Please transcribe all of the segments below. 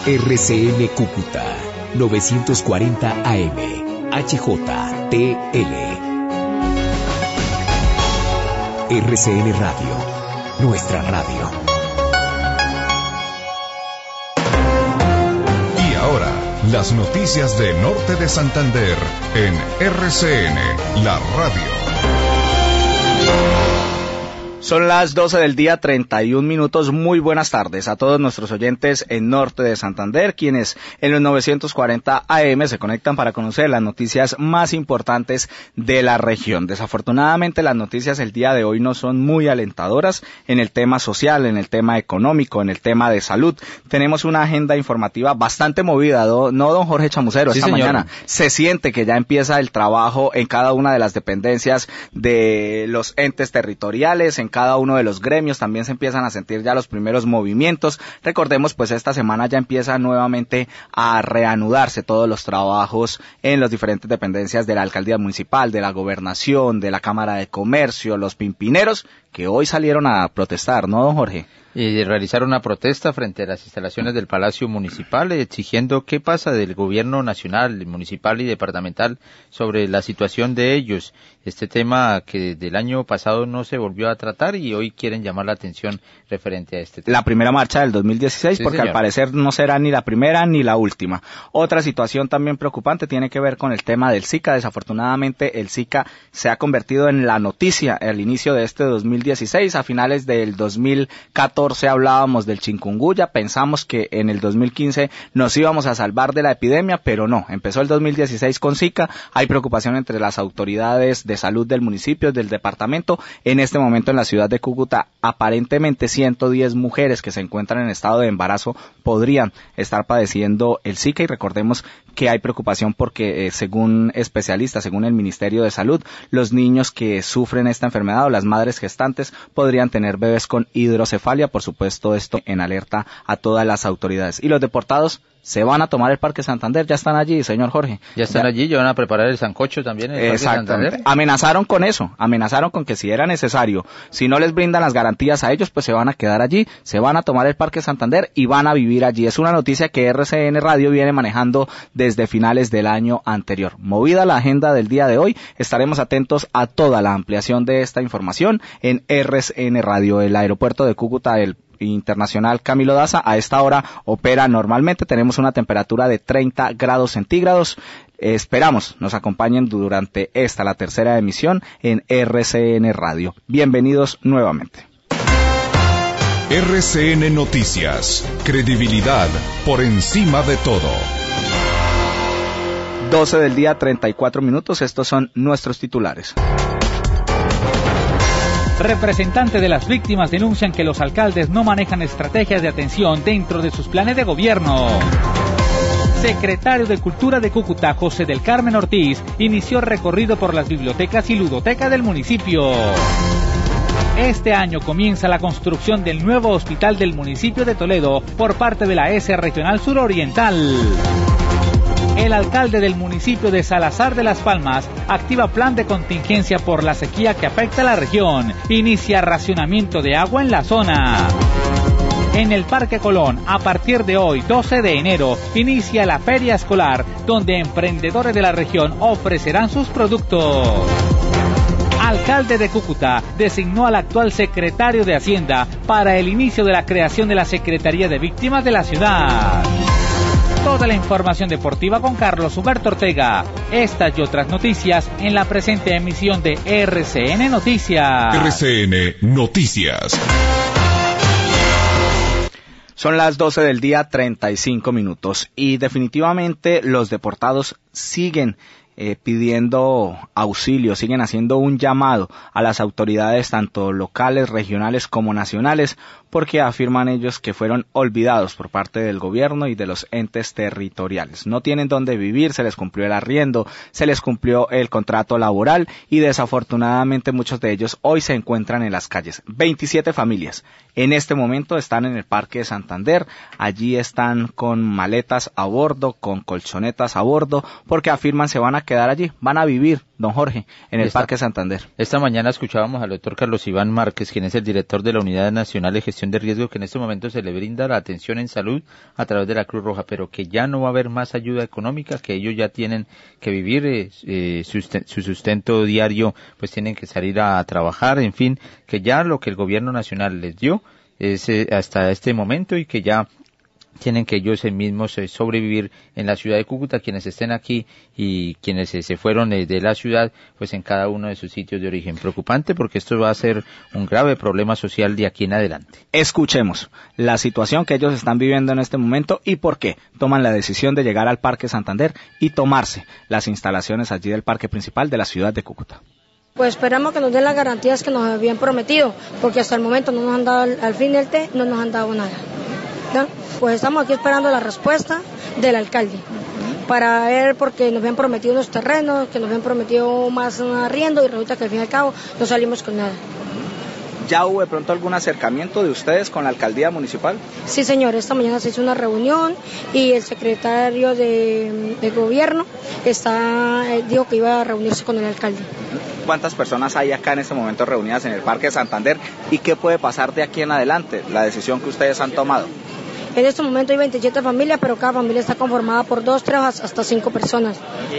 RCN Cúcuta 940 AM HJTL. RCN Radio, nuestra radio. Y ahora, las noticias de Norte de Santander en RCN, la radio. Son las 12 del día, 31 minutos. Muy buenas tardes a todos nuestros oyentes en Norte de Santander, quienes en los 940 AM se conectan para conocer las noticias más importantes de la región. Desafortunadamente, las noticias el día de hoy no son muy alentadoras en el tema social, en el tema económico, en el tema de salud. Tenemos una agenda informativa bastante movida, ¿no, don Jorge Chamucero? Sí, esta señor. Mañana se siente que ya empieza el trabajo en cada una de las dependencias de los entes territoriales, en cada uno de los gremios también se empiezan a sentir ya los primeros movimientos. Recordemos, pues esta semana ya empieza nuevamente a reanudarse todos los trabajos en las diferentes dependencias de la alcaldía municipal, de la gobernación, de la Cámara de Comercio, los pimpineros, que hoy salieron a protestar, ¿no, don Jorge? Y realizar una protesta frente a las instalaciones del Palacio Municipal, exigiendo qué pasa del gobierno nacional, municipal y departamental sobre la situación de ellos. Este tema que del año pasado no se volvió a tratar y hoy quieren llamar la atención referente a este tema. La primera marcha del 2016, Sí, porque señor. al parecer no será ni la primera ni la última. Otra situación también preocupante tiene que ver con el tema del Zika. Desafortunadamente el Zika se ha convertido en la noticia al inicio de este 2016. A finales del 2014 hablábamos del chikungunya, pensamos que en el 2015 nos íbamos a salvar de la epidemia, pero no, empezó el 2016 con Zika. Hay preocupación entre las autoridades de salud del municipio, del departamento. En este momento en la ciudad de Cúcuta, aparentemente 110 mujeres que se encuentran en estado de embarazo podrían estar padeciendo el Zika, y recordemos que hay preocupación porque según especialistas, según el Ministerio de Salud, los niños que sufren esta enfermedad o las madres gestantes podrían tener bebés con hidrocefalia. Por supuesto, esto en alerta a todas las autoridades. Y los deportados se van a tomar el Parque Santander, ya están allí, señor Jorge. Ya están allí, ya van a preparar el sancocho también en el Parque Santander. Amenazaron con eso, amenazaron con que si era necesario, si no les brindan las garantías a ellos, pues se van a quedar allí, se van a tomar el Parque Santander y van a vivir allí. Es una noticia que RCN Radio viene manejando desde finales del año anterior. Movida la agenda del día de hoy, estaremos atentos a toda la ampliación de esta información en RCN Radio. El aeropuerto de Cúcuta, el Internacional Camilo Daza, a esta hora opera normalmente. Tenemos una temperatura de 30 grados centígrados. Esperamos nos acompañen durante la tercera emisión en RCN Radio. Bienvenidos nuevamente. RCN Noticias, credibilidad por encima de todo. 12 del día, 34 minutos. Estos son nuestros titulares. Representantes de las víctimas denuncian que los alcaldes no manejan estrategias de atención dentro de sus planes de gobierno. Secretario de Cultura de Cúcuta, José del Carmen Ortiz, inició recorrido por las bibliotecas y ludotecas del municipio. Este año comienza la construcción del nuevo hospital del municipio de Toledo por parte de la S Regional Suroriental. El alcalde del municipio de Salazar de Las Palmas activa plan de contingencia por la sequía que afecta a la región. Inicia racionamiento de agua en la zona. En el Parque Colón, a partir de hoy, 12 de enero, inicia la feria escolar, donde emprendedores de la región ofrecerán sus productos. Alcalde de Cúcuta designó al actual secretario de Hacienda para el inicio de la creación de la Secretaría de Víctimas de la ciudad. Toda la información deportiva con Carlos Humberto Ortega. Estas y otras noticias en la presente emisión de RCN Noticias. RCN Noticias. Son las 12 del día, 35 minutos. Y definitivamente los deportados siguen pidiendo auxilio, siguen haciendo un llamado a las autoridades tanto locales, regionales como nacionales, porque afirman ellos que fueron olvidados por parte del gobierno y de los entes territoriales. No tienen dónde vivir, se les cumplió el arriendo, se les cumplió el contrato laboral y desafortunadamente muchos de ellos hoy se encuentran en las calles. 27 familias en este momento están en el Parque de Santander, allí están con maletas a bordo, con colchonetas a bordo, porque afirman se van a quedar allí, van a vivir, don Jorge, en el Parque Santander. Esta mañana escuchábamos al doctor Carlos Iván Márquez, quien es el director de la Unidad Nacional de Gestión de Riesgo, que en este momento se le brinda la atención en salud a través de la Cruz Roja, pero que ya no va a haber más ayuda económica, que ellos ya tienen que vivir su sustento diario, pues tienen que salir a trabajar, en fin, que ya lo que el gobierno nacional les dio es hasta este momento y que ya tienen que ellos mismos sobrevivir en la ciudad de Cúcuta, quienes estén aquí y quienes se fueron de la ciudad, pues en cada uno de sus sitios de origen. Preocupante porque esto va a ser un grave problema social de aquí en adelante. Escuchemos la situación que ellos están viviendo en este momento y por qué toman la decisión de llegar al Parque Santander y tomarse las instalaciones allí del parque principal de la ciudad de Cúcuta. Pues esperamos que nos den las garantías que nos habían prometido, porque hasta el momento no nos han dado, al fin del té, no nos han dado nada. ¿Ya? Pues estamos aquí esperando la respuesta del alcalde para ver, porque nos habían prometido unos terrenos, que nos habían prometido más arriendo y resulta que al fin y al cabo no salimos con nada. ¿Ya hubo de pronto algún acercamiento de ustedes con la alcaldía municipal? Sí, señor, esta mañana se hizo una reunión y el secretario de gobierno dijo que iba a reunirse con el alcalde. ¿Cuántas personas hay acá en este momento reunidas en el Parque Santander y qué puede pasar de aquí en adelante, la decisión que ustedes han tomado? En este momento hay 27 familias, pero cada familia está conformada por 2, 3, hasta 5 personas.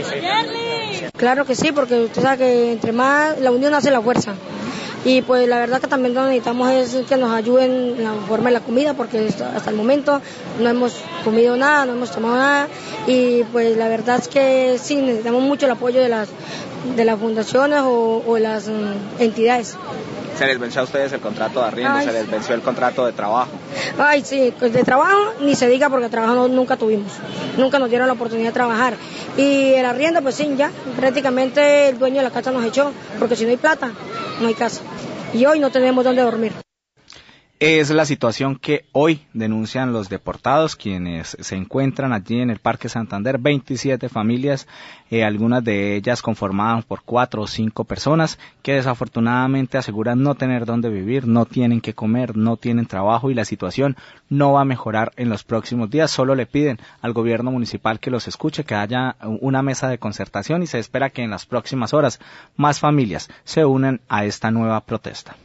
Claro que sí, porque usted sabe que entre más la unión hace la fuerza. Y pues la verdad que también lo que necesitamos es que nos ayuden en la forma de la comida, porque hasta el momento no hemos comido nada, no hemos tomado nada, y pues la verdad es que sí, necesitamos mucho el apoyo de las fundaciones o las entidades. ¿Se les venció a ustedes el contrato de arriendo? ¿Se les venció el contrato de trabajo? Ay, sí, de trabajo ni se diga, porque trabajo nunca tuvimos, nunca nos dieron la oportunidad de trabajar. Y el arriendo, pues sí, ya, prácticamente el dueño de la casa nos echó, porque si no hay plata, no hay casa. Y hoy no tenemos dónde dormir. Es la situación que hoy denuncian los deportados, quienes se encuentran allí en el Parque Santander, 27 familias, algunas de ellas conformadas por 4 o 5 personas, que desafortunadamente aseguran no tener dónde vivir, no tienen que comer, no tienen trabajo y la situación no va a mejorar en los próximos días. Solo le piden al gobierno municipal que los escuche, que haya una mesa de concertación y se espera que en las próximas horas más familias se unan a esta nueva protesta.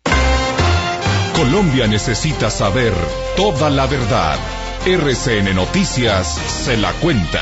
Colombia necesita saber toda la verdad. RCN Noticias se la cuenta.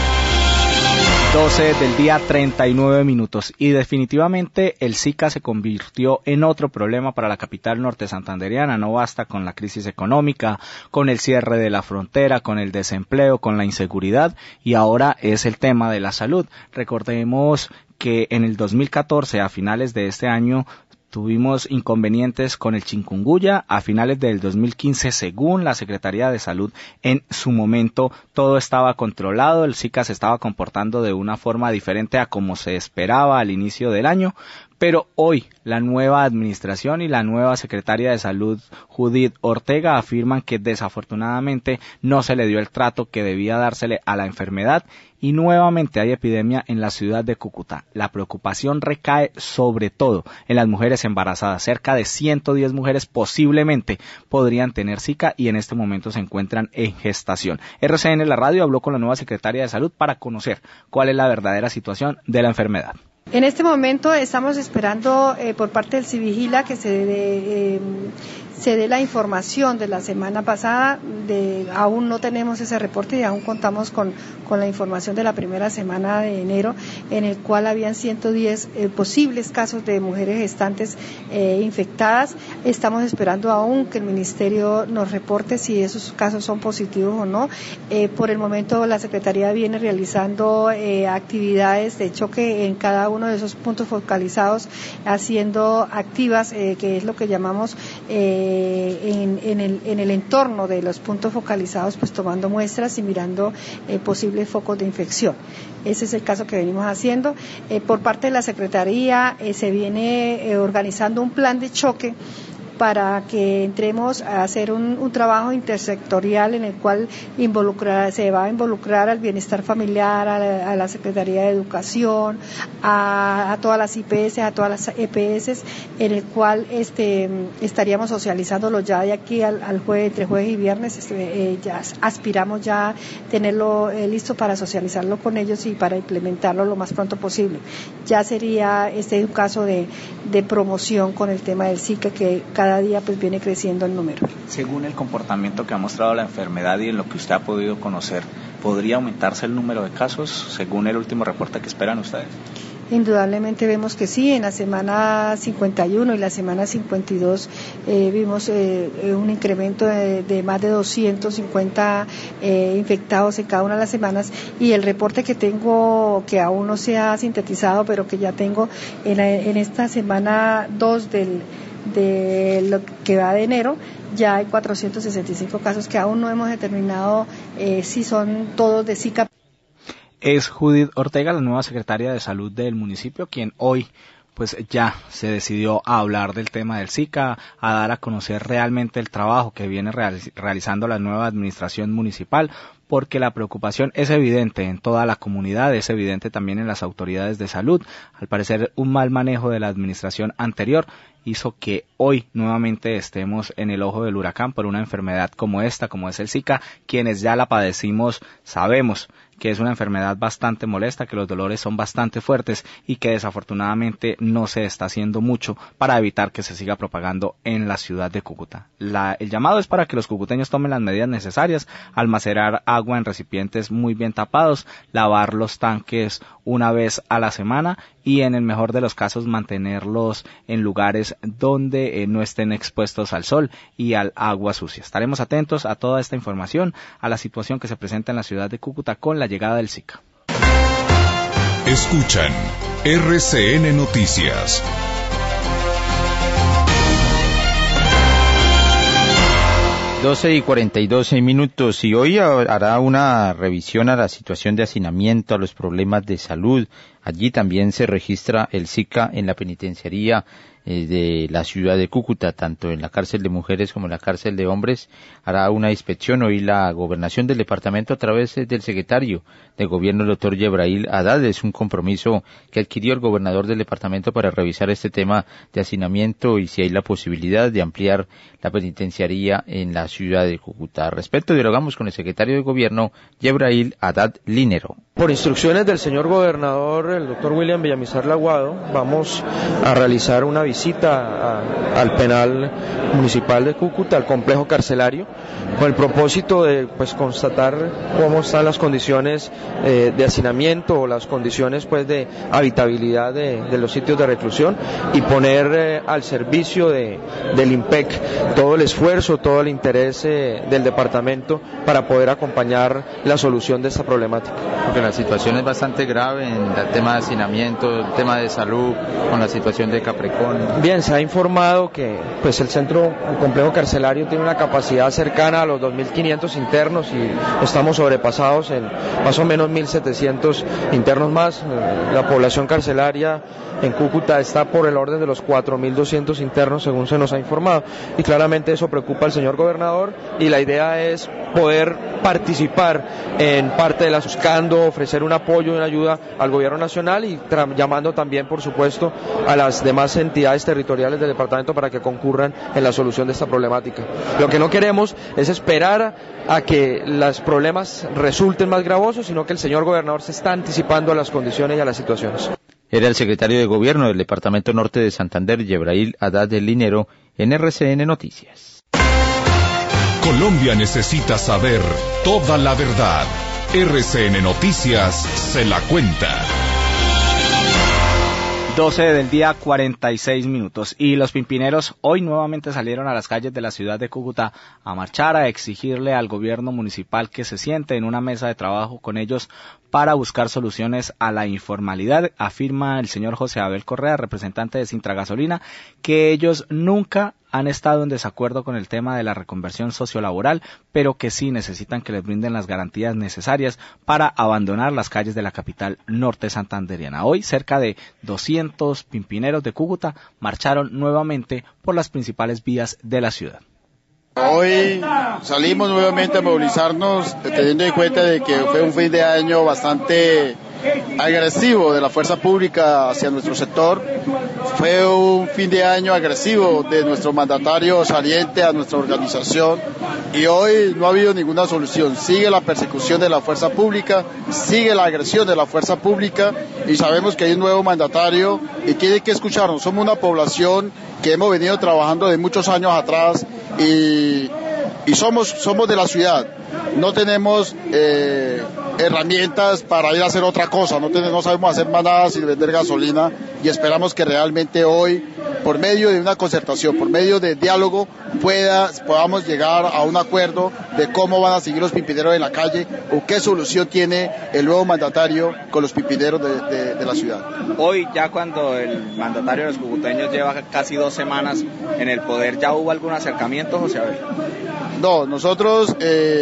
12 del día, 39 minutos. Y definitivamente el Zika se convirtió en otro problema para la capital norte santandereana. No basta con la crisis económica, con el cierre de la frontera, con el desempleo, con la inseguridad, y ahora es el tema de la salud. Recordemos que en el 2014, a finales de este año, tuvimos inconvenientes con el chikungunya. A finales del 2015, según la Secretaría de Salud, en su momento todo estaba controlado, el Zika se estaba comportando de una forma diferente a como se esperaba al inicio del año, pero hoy la nueva administración y la nueva secretaria de Salud, Judith Ortega, afirman que desafortunadamente no se le dio el trato que debía dársele a la enfermedad y nuevamente hay epidemia en la ciudad de Cúcuta. La preocupación recae sobre todo en las mujeres embarazadas. Cerca de 110 mujeres posiblemente podrían tener Zika y en este momento se encuentran en gestación. RCN, la radio, habló con la nueva secretaria de Salud para conocer cuál es la verdadera situación de la enfermedad. En este momento estamos esperando por parte del Civigila que se dé la información de la semana pasada. Aún no tenemos ese reporte y aún contamos con la información de la primera semana de enero, en el cual habían 110 posibles casos de mujeres gestantes infectadas. Estamos esperando aún que el Ministerio nos reporte si esos casos son positivos o no. Por el momento la Secretaría viene realizando actividades de choque en cada uno de esos puntos focalizados, haciendo activas, que es lo que llamamos en el entorno de los puntos focalizados, pues tomando muestras y mirando posibles focos de infección. Ese es el caso que venimos haciendo. Por parte de la Secretaría se viene organizando un plan de choque para que entremos a hacer un trabajo intersectorial en el cual se va a involucrar al bienestar familiar, a la Secretaría de Educación, a todas las IPS, a todas las EPS, en el cual estaríamos socializándolo ya de aquí al jueves, entre jueves y viernes. Ya aspiramos ya tenerlo listo para socializarlo con ellos y para implementarlo lo más pronto posible. Ya sería un caso de promoción con el tema del Zika, que cada día pues viene creciendo el número. Según el comportamiento que ha mostrado la enfermedad y en lo que usted ha podido conocer, ¿podría aumentarse el número de casos según el último reporte que esperan ustedes? Indudablemente vemos que sí. En la semana 51 y la semana 52 vimos un incremento de más de 250 infectados en cada una de las semanas, y el reporte que tengo, que aún no se ha sintetizado, pero que ya tengo en esta semana 2 de lo que va de enero, ya hay 465 casos que aún no hemos determinado si son todos de Zika. Es Judith Ortega, la nueva secretaria de Salud del municipio, quien hoy pues ya se decidió a hablar del tema del Zika, a dar a conocer realmente el trabajo que viene realizando la nueva administración municipal, porque la preocupación es evidente en toda la comunidad, es evidente también en las autoridades de salud. Al parecer, un mal manejo de la administración anterior hizo que hoy nuevamente estemos en el ojo del huracán por una enfermedad como esta, como es el Zika. Quienes ya la padecimos sabemos que es una enfermedad bastante molesta, que los dolores son bastante fuertes y que desafortunadamente no se está haciendo mucho para evitar que se siga propagando en la ciudad de Cúcuta. El llamado es para que los cucuteños tomen las medidas necesarias: almacenar agua en recipientes muy bien tapados, lavar los tanques una vez a la semana y en el mejor de los casos mantenerlos en lugares donde no estén expuestos al sol y al agua sucia. Estaremos atentos a toda esta información, a la situación que se presenta en la ciudad de Cúcuta con la llegada del Zika. Escuchan RCN Noticias. Doce y 42 minutos, y hoy hará una revisión a la situación de hacinamiento, a los problemas de salud. Allí también se registra el Zika en la penitenciaría de la ciudad de Cúcuta, tanto en la cárcel de mujeres como en la cárcel de hombres. Hará una inspección hoy la gobernación del departamento a través del secretario de gobierno, el doctor Yebrail Haddad. Es un compromiso que adquirió el gobernador del departamento para revisar este tema de hacinamiento y si hay la posibilidad de ampliar la penitenciaría en la ciudad de Cúcuta. Al respecto, dialogamos con el secretario de gobierno, Yebrail Haddad Linero. Por instrucciones del señor gobernador, el doctor William Villamizar Laguado, vamos a realizar una visita al penal municipal de Cúcuta, al complejo carcelario, con el propósito de constatar cómo están las condiciones de hacinamiento o las condiciones de habitabilidad de los sitios de reclusión, y poner al servicio del IMPEC todo el esfuerzo, todo el interés del departamento para poder acompañar la solución de esta problemática. Porque la situación es bastante grave en el tema de hacinamiento, el tema de salud, con la situación de Caprecón. Bien, se ha informado que el complejo carcelario tiene una capacidad cercana a los 2.500 internos y estamos sobrepasados en más o menos 1.700 internos más. La población carcelaria en Cúcuta está por el orden de los 4.200 internos, según se nos ha informado, y claramente eso preocupa al señor gobernador, y la idea es poder participar en parte de la buscando ofrecer un apoyo y una ayuda al gobierno nacional, y llamando también, por supuesto, a las demás entidades territoriales del departamento para que concurran en la solución de esta problemática. Lo que no queremos es esperar a que los problemas resulten más gravosos, sino que el señor gobernador se está anticipando a las condiciones y a las situaciones. Era el secretario de Gobierno del Departamento Norte de Santander, Yebrail Haddad Linero, en RCN Noticias. Colombia necesita saber toda la verdad. RCN Noticias se la cuenta. 12 del día, 46 minutos. Y los pimpineros hoy nuevamente salieron a las calles de la ciudad de Cúcuta a marchar, a exigirle al gobierno municipal que se siente en una mesa de trabajo con ellos para buscar soluciones a la informalidad. Afirma el señor José Abel Correa, representante de Sintra Gasolina, que ellos nunca han estado en desacuerdo con el tema de la reconversión sociolaboral, pero que sí necesitan que les brinden las garantías necesarias para abandonar las calles de la capital norte santanderiana. Hoy, cerca de 200 pimpineros de Cúcuta marcharon nuevamente por las principales vías de la ciudad. Hoy salimos nuevamente a movilizarnos teniendo en cuenta de que fue un fin de año bastante agresivo de la fuerza pública hacia nuestro sector. Fue un fin de año agresivo de nuestro mandatario saliente a nuestra organización y hoy no ha habido ninguna solución. Sigue la persecución de la fuerza pública, sigue la agresión de la fuerza pública y sabemos que hay un nuevo mandatario y tiene que escucharnos. Somos una población que hemos venido trabajando de muchos años atrás y somos de la ciudad. No tenemos herramientas para ir a hacer otra cosa, no sabemos hacer más nada sin vender gasolina y esperamos que realmente hoy, por medio de una concertación, por medio de diálogo, podamos llegar a un acuerdo de cómo van a seguir los pimpineros en la calle o qué solución tiene el nuevo mandatario con los pimpineros de la ciudad. Hoy, ya cuando el mandatario de los cucuteños lleva casi 2 semanas en el poder, ¿ya hubo algún acercamiento, José Abel? No, nosotros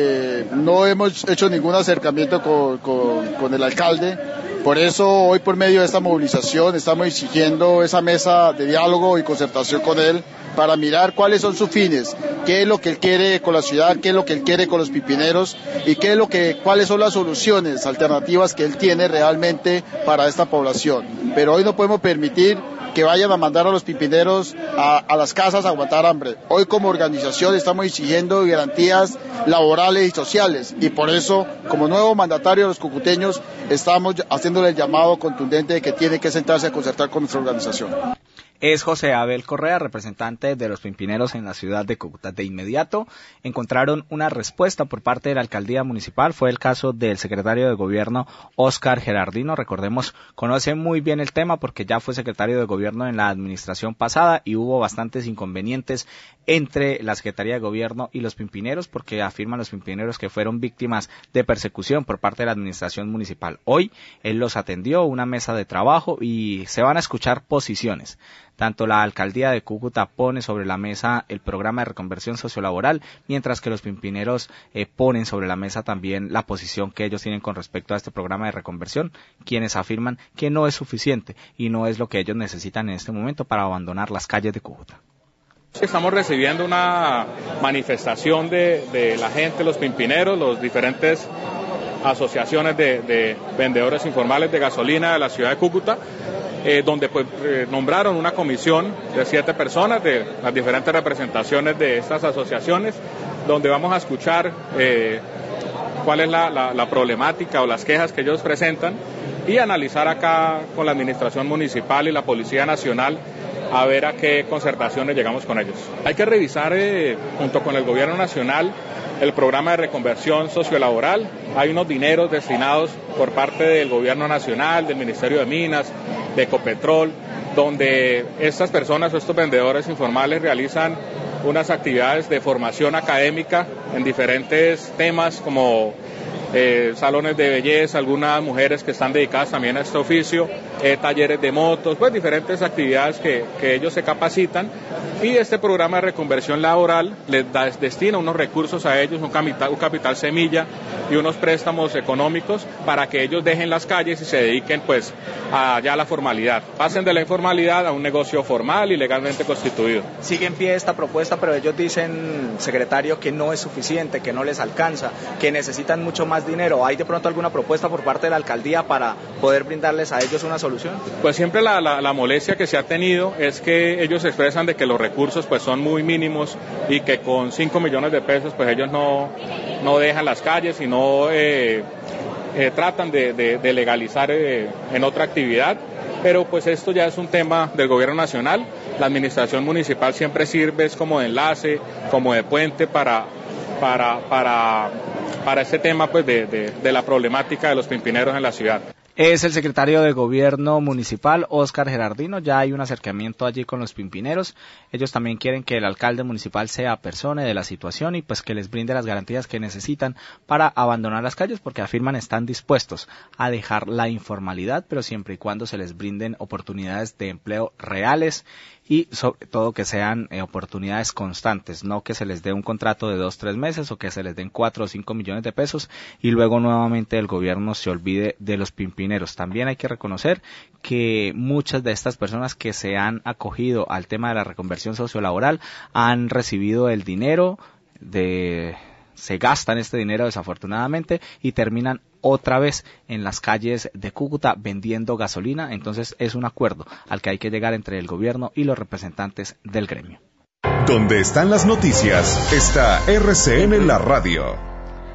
no hemos hecho ningún acercamiento con el alcalde. Por eso hoy, por medio de esta movilización, estamos exigiendo esa mesa de diálogo y concertación con él para mirar cuáles son sus fines, qué es lo que él quiere con la ciudad, qué es lo que él quiere con los pimpineros y cuáles son las soluciones alternativas que él tiene realmente para esta población. Pero hoy no podemos permitir que vayan a mandar a los pimpineros a las casas a aguantar hambre. Hoy como organización estamos exigiendo garantías laborales y sociales y por eso, como nuevo mandatario de los cucuteños, estamos haciéndole el llamado contundente de que tiene que sentarse a concertar con nuestra organización. Es José Abel Correa, representante de los pimpineros en la ciudad de Cúcuta. De inmediato encontraron una respuesta por parte de la alcaldía municipal. Fue el caso del secretario de gobierno, Óscar Gerardino. Recordemos, conoce muy bien el tema porque ya fue secretario de gobierno en la administración pasada y hubo bastantes inconvenientes entre la Secretaría de Gobierno y los pimpineros porque afirman los pimpineros que fueron víctimas de persecución por parte de la administración municipal. Hoy él los atendió, una mesa de trabajo y se van a escuchar posiciones. Tanto la alcaldía de Cúcuta pone sobre la mesa el programa de reconversión sociolaboral, mientras que los pimpineros ponen sobre la mesa también la posición que ellos tienen con respecto a este programa de reconversión, quienes afirman que no es suficiente y no es lo que ellos necesitan en este momento para abandonar las calles de Cúcuta. Estamos recibiendo una manifestación de la gente, los pimpineros, los diferentes asociaciones de vendedores informales de gasolina de la ciudad de Cúcuta, donde nombraron una comisión de 7 personas de las diferentes representaciones de estas asociaciones, donde vamos a escuchar cuál es la problemática o las quejas que ellos presentan y analizar acá con la administración municipal y la Policía Nacional a ver a qué concertaciones llegamos con ellos. Hay que revisar junto con el Gobierno Nacional el programa de reconversión sociolaboral. Hay unos dineros destinados por parte del Gobierno Nacional, del Ministerio de Minas, de Ecopetrol, donde estas personas o estos vendedores informales realizan unas actividades de formación académica en diferentes temas como salones de belleza, algunas mujeres que están dedicadas también a este oficio, talleres de motos, pues diferentes actividades que ellos se capacitan y este programa de reconversión laboral les destina unos recursos a ellos, un capital semilla y unos préstamos económicos para que ellos dejen las calles y se dediquen pues a la formalidad, pasen de la informalidad a un negocio formal y legalmente constituido. Sigue en pie esta propuesta, pero ellos dicen, secretario, que no es suficiente, que no les alcanza, que necesitan mucho más dinero. ¿Hay de pronto alguna propuesta por parte de la alcaldía para poder brindarles a ellos una solución? Pues siempre la molestia que se ha tenido es que ellos expresan de que los recursos pues son muy mínimos y que con 5 millones de pesos pues ellos no dejan las calles y no tratan de legalizar en otra actividad, pero pues esto ya es un tema del Gobierno Nacional. La administración municipal siempre sirve como de enlace, como de puente para este tema pues de la problemática de los pimpineros en la ciudad. Es el secretario de Gobierno Municipal, Óscar Gerardino. Ya hay un acercamiento allí con los pimpineros. Ellos también quieren que el alcalde municipal sea persona de la situación y pues que les brinde las garantías que necesitan para abandonar las calles, porque afirman están dispuestos a dejar la informalidad, pero siempre y cuando se les brinden oportunidades de empleo reales y sobre todo que sean oportunidades constantes, no que se les dé un contrato de 2-3 meses o que se les den 4 o 5 millones de pesos y luego nuevamente el gobierno se olvide de los pimpineros. También hay que reconocer que muchas de estas personas que se han acogido al tema de la reconversión sociolaboral han recibido el dinero se gastan este dinero desafortunadamente y terminan otra vez en las calles de Cúcuta vendiendo gasolina. Entonces es un acuerdo al que hay que llegar entre el gobierno y los representantes del gremio. Donde están las noticias está RCN la radio.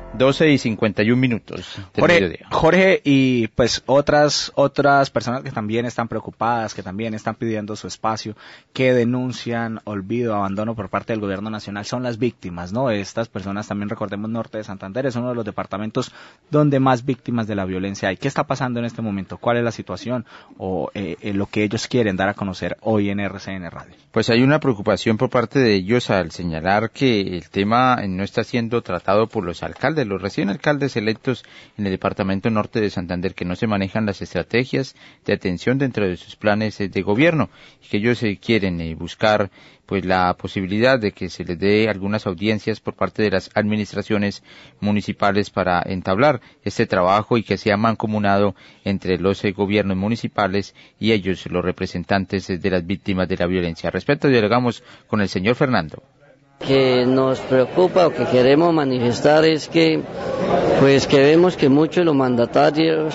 12:51 del mediodía. Jorge, y pues otras personas que también están preocupadas, que también están pidiendo su espacio, que denuncian olvido, abandono por parte del gobierno nacional, son las víctimas, ¿no? Estas personas también, recordemos, Norte de Santander es uno de los departamentos donde más víctimas de la violencia hay. ¿Qué está pasando en este momento? ¿Cuál es la situación o lo que ellos quieren dar a conocer hoy en RCN Radio? Pues hay una preocupación por parte de ellos al señalar que el tema no está siendo tratado por los alcaldes, los recién alcaldes electos en el departamento norte de Santander, que no se manejan las estrategias de atención dentro de sus planes de gobierno, y que ellos quieren buscar pues la posibilidad de que se les dé algunas audiencias por parte de las administraciones municipales para entablar este trabajo y que sea mancomunado entre los gobiernos municipales y ellos, los representantes de las víctimas de la violencia. Al respecto, dialogamos con el señor Fernando. Que nos preocupa o que queremos manifestar es que vemos que muchos de los mandatarios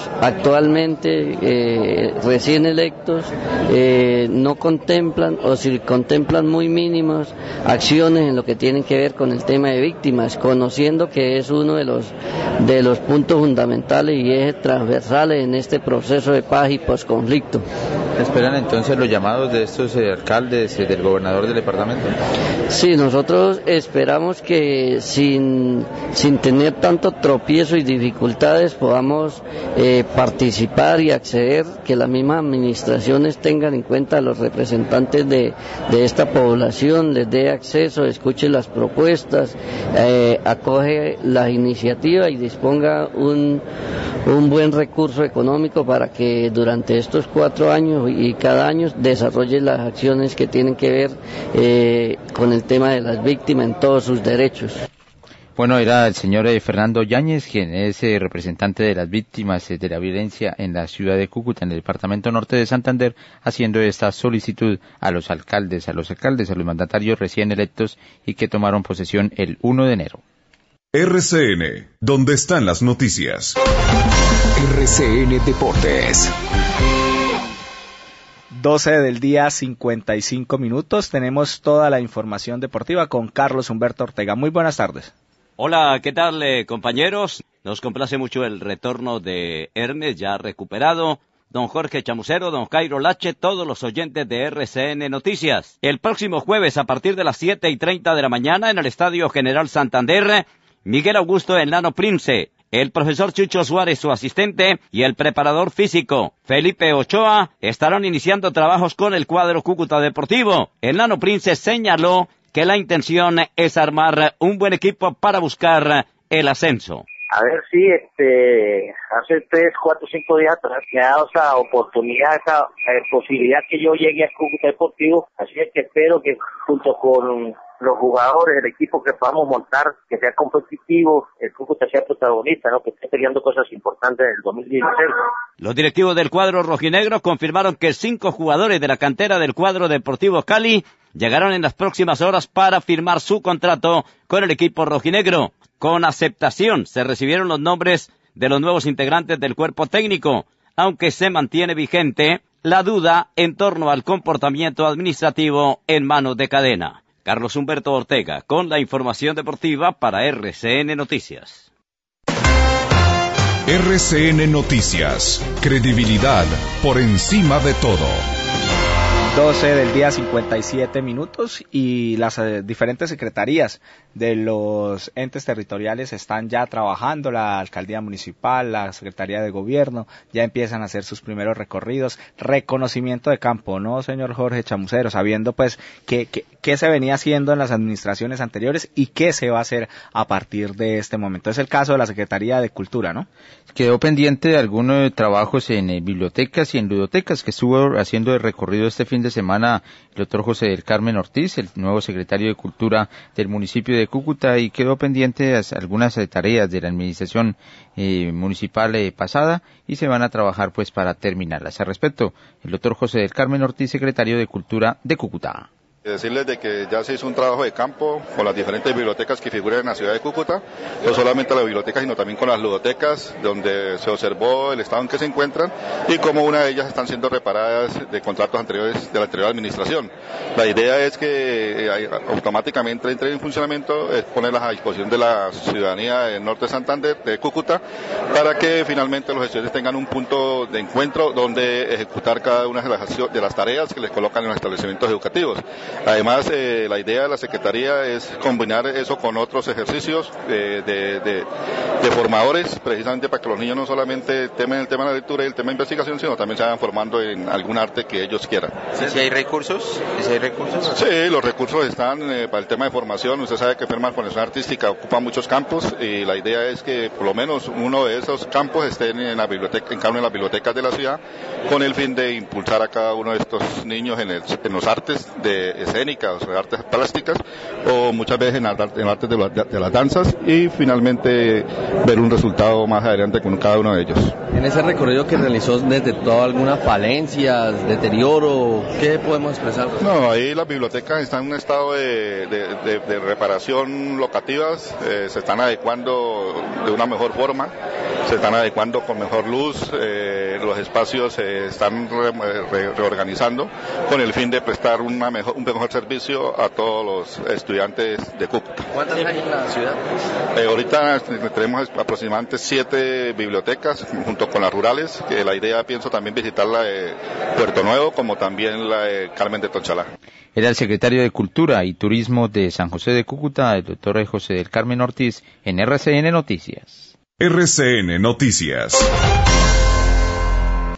actualmente recién electos no contemplan, o si contemplan muy mínimos acciones en lo que tienen que ver con el tema de víctimas, conociendo que es uno de los puntos fundamentales y ejes transversales en este proceso de paz y posconflicto. ¿Esperan entonces los llamados de estos alcaldes, del gobernador del departamento? Sí, nosotros esperamos que sin tener tanto tropiezo y dificultades podamos participar y acceder, que las mismas administraciones tengan en cuenta a los representantes de esta población, les dé acceso, escuche las propuestas, acoge las iniciativas y disponga un buen recurso económico para que durante estos 4 años y cada año desarrolle las acciones que tienen que ver con el tema de las víctimas en todos sus derechos. Bueno, era el señor Fernando Yáñez, quien es representante de las víctimas de la violencia en la ciudad de Cúcuta, en el departamento norte de Santander, haciendo esta solicitud a los alcaldes, a los mandatarios recién electos y que tomaron posesión el 1 de enero. RCN, donde están las noticias. RCN Deportes. 12 del día, 55 minutos. Tenemos toda la información deportiva con Carlos Humberto Ortega. Muy buenas tardes. Hola, ¿qué tal, compañeros? Nos complace mucho el retorno de Hermes, ya recuperado. Don Jorge Chamucero, don Cairo Lache, todos los oyentes de RCN Noticias. El próximo jueves, a partir de las 7:30 de la mañana, en el Estadio General Santander, Miguel Augusto Enano Prince, el profesor Chucho Suárez, su asistente, y el preparador físico Felipe Ochoa estarán iniciando trabajos con el cuadro Cúcuta Deportivo. Enano Prince señaló que la intención es armar un buen equipo para buscar el ascenso. A ver si hace 3, 4, 5 días atrás me ha dado esa oportunidad, esa posibilidad que yo llegue a Cúcuta Deportivo, así es que espero que junto con los jugadores, el equipo que podamos montar, que sea competitivo, el Cúcuta sea protagonista, ¿no? Que esté peleando cosas importantes en el 2016. Los directivos del cuadro rojinegro confirmaron que 5 jugadores de la cantera del cuadro Deportivo Cali llegarán en las próximas horas para firmar su contrato con el equipo rojinegro. Con aceptación se recibieron los nombres de los nuevos integrantes del cuerpo técnico, aunque se mantiene vigente la duda en torno al comportamiento administrativo en manos de Cadena. Carlos Humberto Ortega, con la información deportiva para RCN Noticias. RCN Noticias, credibilidad por encima de todo. 12 del día, 57 minutos, y las diferentes secretarías de los entes territoriales están ya trabajando. La alcaldía municipal, la secretaría de gobierno ya empiezan a hacer sus primeros recorridos, reconocimiento de campo, ¿no, señor Jorge Chamucero? Sabiendo pues qué se venía haciendo en las administraciones anteriores y qué se va a hacer a partir de este momento. Es el caso de la Secretaría de Cultura, ¿no? Quedó pendiente algunos trabajos en bibliotecas y en ludotecas, que estuvo haciendo el recorrido este fin fin de semana el doctor José del Carmen Ortiz, el nuevo secretario de Cultura del municipio de Cúcuta, y quedó pendiente algunas tareas de la administración municipal pasada y se van a trabajar pues para terminarlas. Al respecto, el doctor José del Carmen Ortiz, secretario de Cultura de Cúcuta. Decirles de que ya se hizo un trabajo de campo con las diferentes bibliotecas que figuran en la ciudad de Cúcuta, no solamente las bibliotecas sino también con las ludotecas, donde se observó el estado en que se encuentran y cómo una de ellas están siendo reparadas de contratos anteriores de la anterior administración. La idea es que automáticamente entre en funcionamiento, es ponerlas a disposición de la ciudadanía del norte de Santander, de Cúcuta, para que finalmente los estudiantes tengan un punto de encuentro donde ejecutar cada una de las tareas que les colocan en los establecimientos educativos. Además, la idea de la Secretaría es combinar eso con otros ejercicios de formadores, precisamente para que los niños no solamente temen el tema de la lectura y el tema de investigación, sino también se vayan formando en algún arte que ellos quieran. ¿Sí hay recursos? Sí, los recursos están para el tema de formación. Usted sabe que la formación artística ocupa muchos campos y la idea es que por lo menos uno de esos campos esté en la biblioteca, en cada una de las bibliotecas de la ciudad, con el fin de impulsar a cada uno de estos niños en los artes escénicas, artes plásticas, o muchas veces en artes de las danzas, y finalmente ver un resultado más adelante con cada uno de ellos. En ese recorrido que realizó, ¿detectó algunas falencias, deterioro? ¿Qué podemos expresar? No, ahí las bibliotecas están en un estado de reparación locativas, se están adecuando de una mejor forma, se están adecuando con mejor luz, los espacios se están reorganizando con el fin de prestar un mejor servicio a todos los estudiantes de Cúcuta. ¿Cuántas hay en la ciudad? Ahorita tenemos aproximadamente 7 bibliotecas junto con las rurales, que la idea pienso también visitar la de Puerto Nuevo como también la de Carmen de Tonchalá. Era el secretario de Cultura y Turismo de San José de Cúcuta, el doctor José del Carmen Ortiz, en RCN Noticias. RCN Noticias.